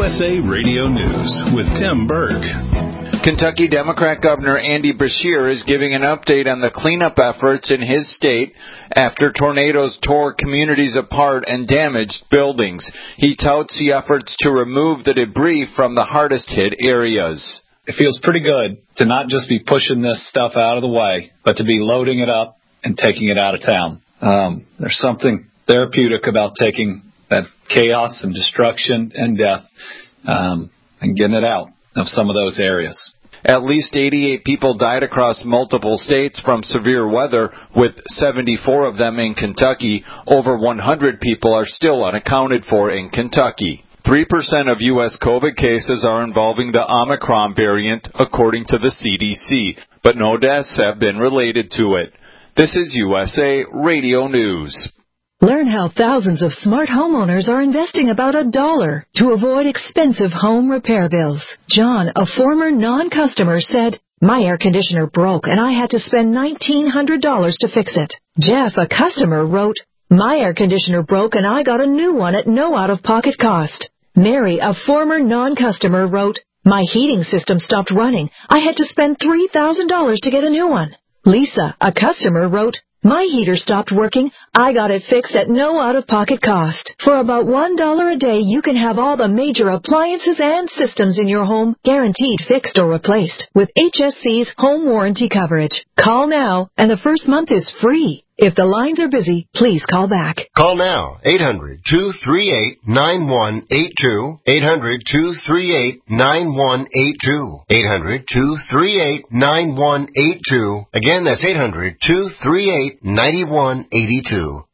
USA Radio News with Tim Berg. Kentucky Democrat Governor Andy Beshear is giving an update on the cleanup efforts in his state after tornadoes tore communities apart and damaged buildings. He touts the efforts to remove the debris from the hardest hit areas. It feels pretty good to not just be pushing this stuff out of the way, but to be loading it up and taking it out of town. There's something therapeutic about taking that chaos and destruction and death and getting it out of some of those areas. At least 88 people died across multiple states from severe weather, with 74 of them in Kentucky. Over 100 people are still unaccounted for in Kentucky. 3% of U.S. COVID cases are involving the Omicron variant, according to the CDC, but no deaths have been related to it. This is USA Radio News. Learn how thousands of smart homeowners are investing about $1 to avoid expensive home repair bills. John, a former non-customer, said, "My air conditioner broke and I had to spend $1,900 to fix it." Jeff, a customer, wrote, "My air conditioner broke and I got a new one at no out-of-pocket cost." Mary, a former non-customer, wrote, "My heating system stopped running. I had to spend $3,000 to get a new one." Lisa, a customer, wrote, "My heater stopped working. I got it fixed at no out-of-pocket cost." For about $1 a day, you can have all the major appliances and systems in your home guaranteed fixed or replaced with HSC's home warranty coverage. Call now, and the first month is free. If the lines are busy, please call back. Call now, 800-238-9182, 800-238-9182, 800-238-9182. Again, that's 800-238-9182.